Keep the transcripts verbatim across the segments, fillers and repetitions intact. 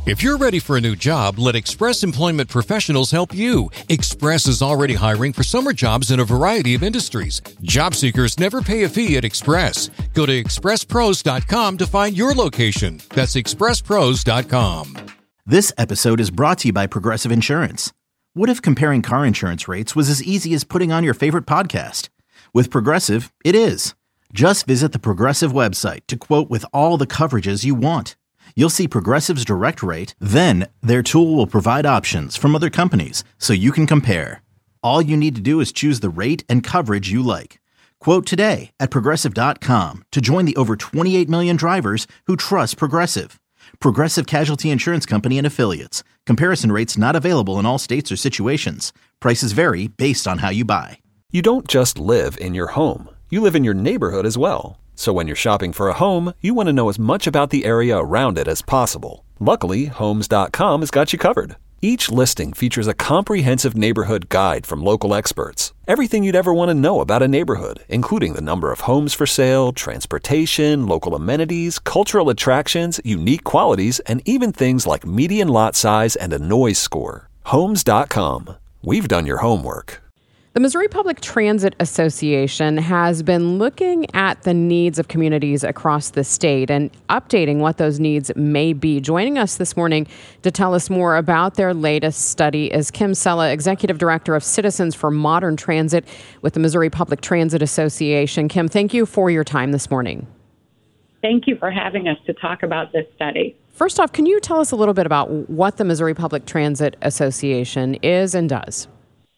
If you're ready for a new job, let Express Employment Professionals help you. Express is already hiring for summer jobs in a variety of industries. Job seekers never pay a fee at Express. Go to express pros dot com to find your location. That's express pros dot com. This episode is brought to you by Progressive Insurance. What if comparing car insurance rates was as easy as putting on your favorite podcast? With Progressive, it is. Just visit the Progressive website to quote with all the coverages you want. You'll see Progressive's direct rate, then their tool will provide options from other companies so you can compare. All you need to do is choose the rate and coverage you like. Quote today at progressive dot com to join the over twenty-eight million drivers who trust Progressive. Progressive Casualty Insurance Company and Affiliates. Comparison rates not available in all states or situations. Prices vary based on how you buy. You don't just live in your home. You live in your neighborhood as well. So when you're shopping for a home, you want to know as much about the area around it as possible. Luckily, homes dot com has got you covered. Each listing features a comprehensive neighborhood guide from local experts. Everything you'd ever want to know about a neighborhood, including the number of homes for sale, transportation, local amenities, cultural attractions, unique qualities, and even things like median lot size and a noise score. homes dot com. We've done your homework. The Missouri Public Transit Association has been looking at the needs of communities across the state and updating what those needs may be. Joining us this morning to tell us more about their latest study is Kim Sella, Executive Director of Citizens for Modern Transit with the Missouri Public Transit Association. Kim, thank you for your time this morning. Thank you for having us to talk about this study. First off, can you tell us a little bit about what the Missouri Public Transit Association is and does?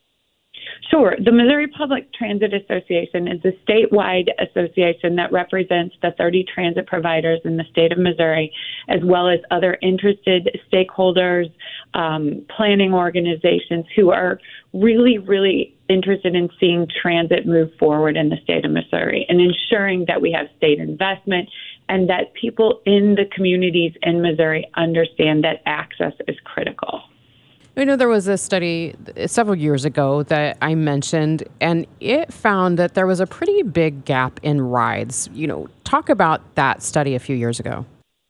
Sure. The Missouri Public Transit Association is a statewide association that represents the thirty transit providers in the state of Missouri, as well as other interested stakeholders, um, planning organizations who are really, really interested in seeing transit move forward in the state of Missouri and ensuring that we have state investment and that people in the communities in Missouri understand that access is critical. I know there was a study several years ago that I mentioned, and it found that there was a pretty big gap in rides. You know, talk about that study a few years ago.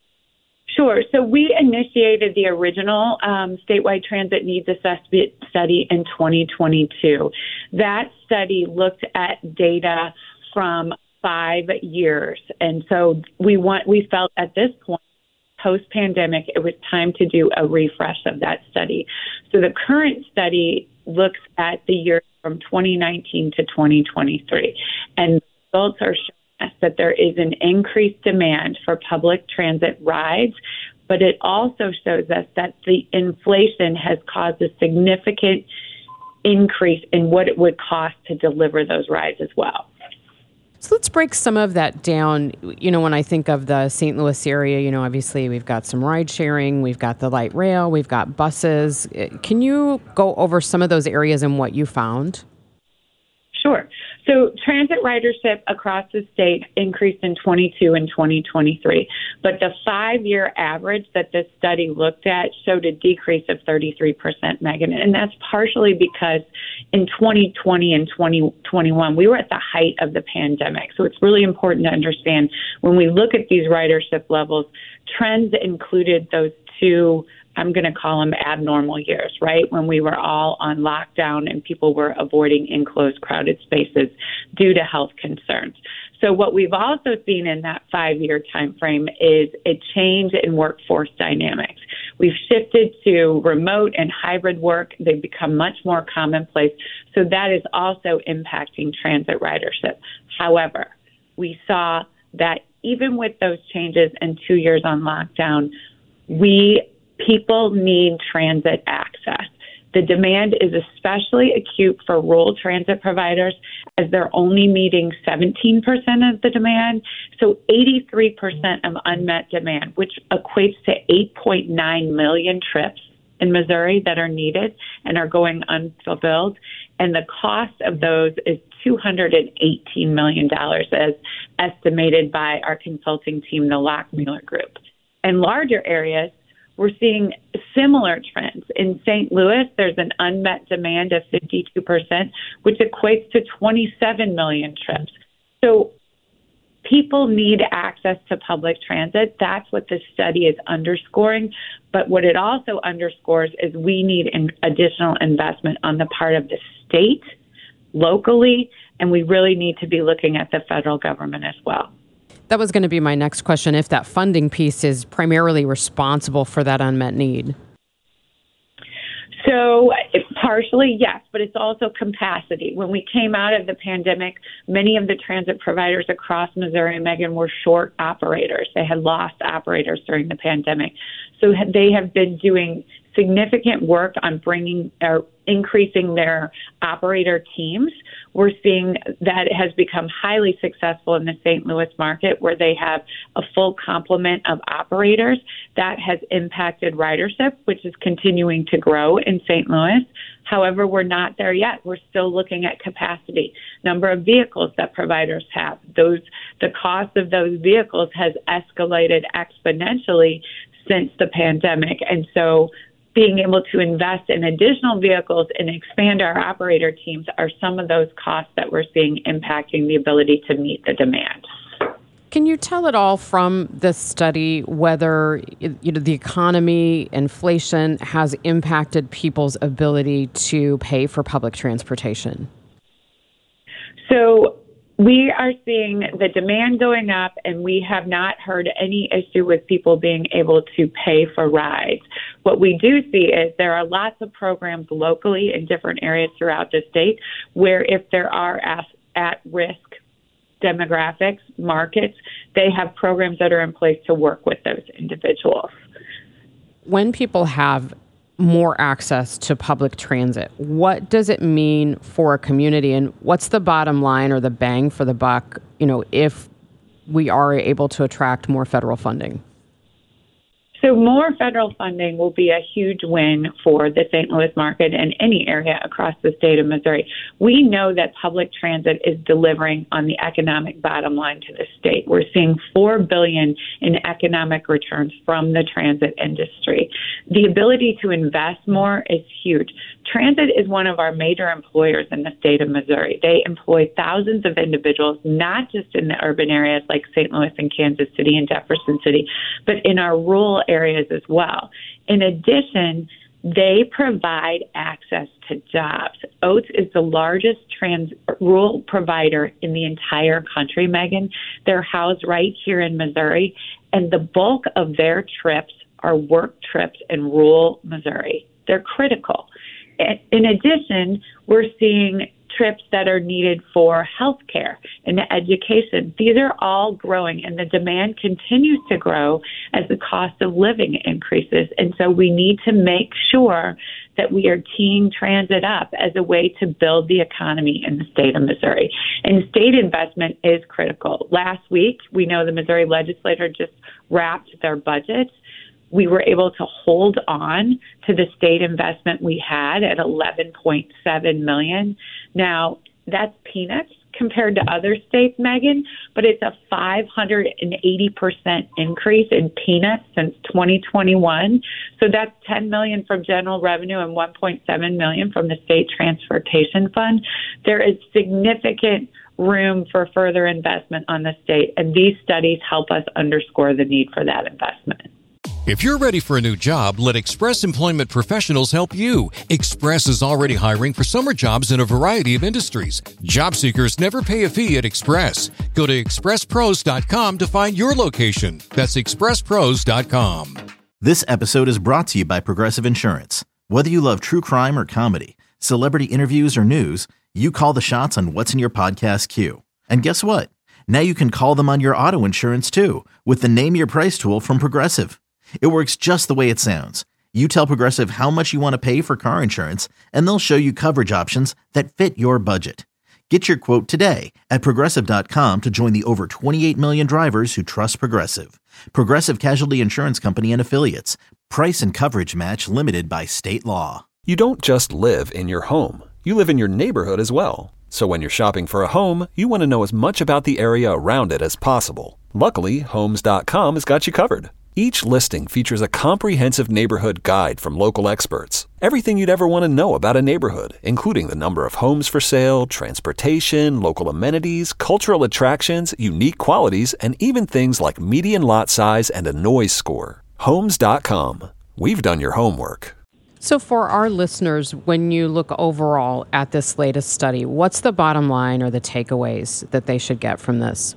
Sure. So we initiated the original um, statewide transit needs assessment study in twenty twenty-two. That study looked at data from five years. And so we want, we felt at this point, post-pandemic, it was time to do a refresh of that study. So the current study looks at the year from twenty nineteen to twenty twenty-three, and results are showing us that there is an increased demand for public transit rides, but it also shows us that the inflation has caused a significant increase in what it would cost to deliver those rides as well. So let's break some of that down. You know, when I think of the Saint Louis area, you know, obviously we've got some ride sharing, we've got the light rail, we've got buses. Can you go over some of those areas and what you found? Sure. So transit ridership across the state increased in twenty-two and twenty twenty-three, but the five-year average that this study looked at showed a decrease of thirty-three percent, Megan, and that's partially because in twenty twenty and twenty twenty-one, we were at the height of the pandemic. So it's really important to understand when we look at these ridership levels, trends included those two, I'm going to call them abnormal years, right? When we were all on lockdown and people were avoiding enclosed, crowded spaces due to health concerns. So what we've also seen in that five-year time frame is a change in workforce dynamics. We've shifted to remote and hybrid work. They've become much more commonplace. So that is also impacting transit ridership. However, we saw that even with those changes and two years on lockdown, we people need transit access. The demand is especially acute for rural transit providers as they're only meeting seventeen percent of the demand. So eighty-three percent of unmet demand, which equates to eight point nine million trips in Missouri that are needed and are going unfulfilled. And the cost of those is two hundred eighteen million dollars as estimated by our consulting team, the Lockmuller Group. In larger areas, we're seeing similar trends. In Saint Louis, there's an unmet demand of fifty-two percent, which equates to twenty-seven million trips. So people need access to public transit. That's what this study is underscoring. But what it also underscores is we need an additional investment on the part of the state, locally, and we really need to be looking at the federal government as well. That was going to be my next question, if that funding piece is primarily responsible for that unmet need. So partially, yes, but it's also capacity. When we came out of the pandemic, many of the transit providers across Missouri, Megan, were short operators. They had lost operators during the pandemic. So they have been doing significant work on bringing or increasing their operator teams. We're seeing that it has become highly successful in the Saint Louis market, where they have a full complement of operators. That has impacted ridership, which is continuing to grow in Saint Louis. However, we're not there yet. We're still looking at capacity, number of vehicles that providers have. Those, the cost of those vehicles has escalated exponentially since the pandemic. And so being able to invest in additional vehicles and expand our operator teams are some of those costs that we're seeing impacting the ability to meet the demand. Can you tell at all from this study whether you know the economy, inflation has impacted people's ability to pay for public transportation? So we are seeing the demand going up, and we have not heard any issue with people being able to pay for rides. What we do see is there are lots of programs locally in different areas throughout the state where if there are at-risk demographics, markets, they have programs that are in place to work with those individuals. When people have more access to public transit, what does it mean for a community, and what's the bottom line or the bang for the buck, you know, if we are able to attract more federal funding? So more federal funding will be a huge win for the Saint Louis market and any area across the state of Missouri. We know that public transit is delivering on the economic bottom line to the state. We're seeing four billion dollars in economic returns from the transit industry. The ability to invest more is huge. Transit is one of our major employers in the state of Missouri. They employ thousands of individuals, not just in the urban areas like Saint Louis and Kansas City and Jefferson City, but in our rural areas as well. In addition, they provide access to jobs. Oats is the largest trans rural provider in the entire country, Megan. They're housed right here in Missouri, and the bulk of their trips are work trips in rural Missouri. They're critical. In addition, we're seeing trips that are needed for healthcare and education. These are all growing, and the demand continues to grow as the cost of living increases. And so we need to make sure that we are teeing transit up as a way to build the economy in the state of Missouri. And state investment is critical. Last week, we know the Missouri legislature just wrapped their budget. We were able to hold on to the state investment we had at eleven point seven million dollars. Now, that's peanuts compared to other states, Megan, but it's a five hundred eighty percent increase in peanuts since twenty twenty-one. So that's ten million dollars from general revenue and one point seven million dollars from the state transportation fund. There is significant room for further investment on the state, and these studies help us underscore the need for that investment. If you're ready for a new job, let Express Employment Professionals help you. Express is already hiring for summer jobs in a variety of industries. Job seekers never pay a fee at Express. Go to express pros dot com to find your location. That's express pros dot com. This episode is brought to you by Progressive Insurance. Whether you love true crime or comedy, celebrity interviews or news, you call the shots on what's in your podcast queue. And guess what? Now you can call them on your auto insurance too with the Name Your Price tool from Progressive. It works just the way it sounds. You tell Progressive how much you want to pay for car insurance, and they'll show you coverage options that fit your budget. Get your quote today at progressive dot com to join the over twenty-eight million drivers who trust Progressive. Progressive Casualty Insurance Company and Affiliates. Price and coverage match limited by state law. You don't just live in your home. You live in your neighborhood as well. So when you're shopping for a home, you want to know as much about the area around it as possible. Luckily, homes dot com has got you covered. Each listing features a comprehensive neighborhood guide from local experts. Everything you'd ever want to know about a neighborhood, including the number of homes for sale, transportation, local amenities, cultural attractions, unique qualities, and even things like median lot size and a noise score. Homes dot com. We've done your homework. So for our listeners, when you look overall at this latest study, what's the bottom line or the takeaways that they should get from this?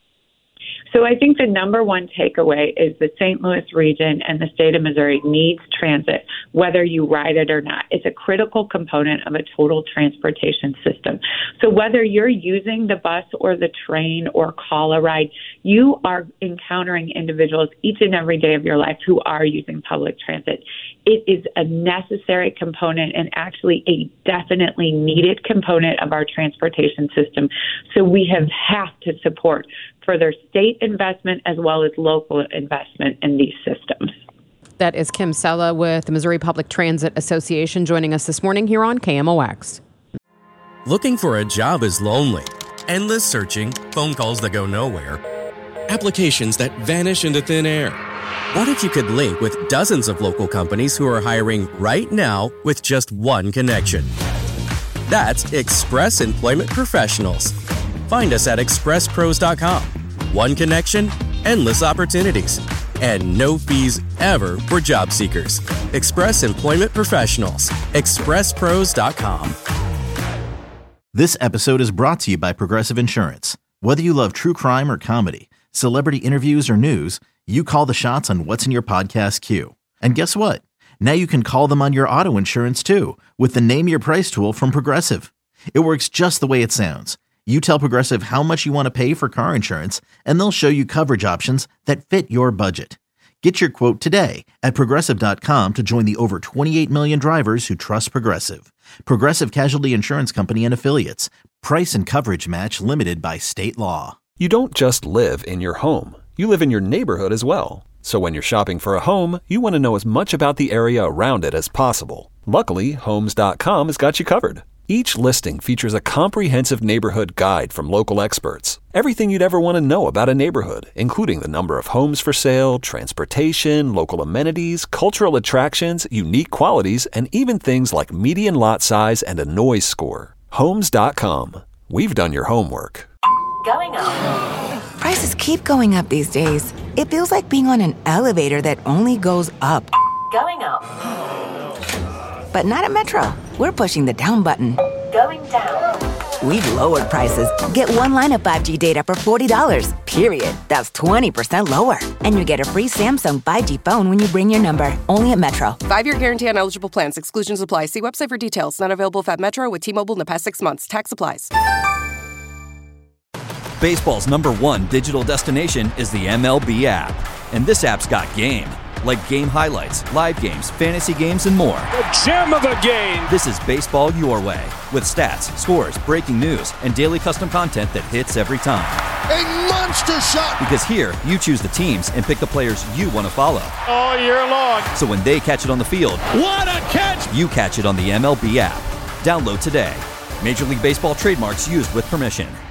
So I think the number one takeaway is the Saint Louis region and the state of Missouri needs transit, whether you ride it or not. It's a critical component of a total transportation system. So whether you're using the bus or the train or call a ride, you are encountering individuals each and every day of your life who are using public transit. It is a necessary component and actually a definitely needed component of our transportation system. So we have have to support further state investment as well as local investment in these systems. That is Kim Sella with the Missouri Public Transit Association joining us this morning here on K M O X. Looking for a job is lonely. Endless searching, phone calls that go nowhere, applications that vanish into thin air. What if you could link with dozens of local companies who are hiring right now with just one connection? That's Express Employment Professionals. Find us at express pros dot com. One connection, endless opportunities, and no fees ever for job seekers. Express Employment Professionals. express pros dot com. This episode is brought to you by Progressive Insurance. Whether you love true crime or comedy, celebrity interviews or news, you call the shots on what's in your podcast queue. And guess what? Now you can call them on your auto insurance too with the Name Your Price tool from Progressive. It works just the way it sounds. You tell Progressive how much you want to pay for car insurance, and they'll show you coverage options that fit your budget. Get your quote today at progressive dot com to join the over twenty-eight million drivers who trust Progressive. Progressive Casualty Insurance Company and Affiliates. Price and coverage match limited by state law. You don't just live in your home. You live in your neighborhood as well. So when you're shopping for a home, you want to know as much about the area around it as possible. Luckily, Homes dot com has got you covered. Each listing features a comprehensive neighborhood guide from local experts. Everything you'd ever want to know about a neighborhood, including the number of homes for sale, transportation, local amenities, cultural attractions, unique qualities, and even things like median lot size and a noise score. Homes dot com. We've done your homework. Going up. Prices keep going up these days. It feels like being on an elevator that only goes up. Going up. But not at Metro. We're pushing the down button. Going down. We've lowered prices. Get one line of five G data for forty dollars, period. That's twenty percent lower. And you get a free Samsung five G phone when you bring your number. Only at Metro. Five-year guarantee on eligible plans. Exclusions apply. See website for details. Not available at Metro with T-Mobile in the past six months. Tax applies. Baseball's number one digital destination is the M L B app. And this app's got game. Like game highlights, live games, fantasy games, and more. The gem of the game! This is baseball your way. With stats, scores, breaking news, and daily custom content that hits every time. A monster shot! Because here, you choose the teams and pick the players you want to follow. All year long. So when they catch it on the field, what a catch! You catch it on the M L B app. Download today. Major League Baseball trademarks used with permission.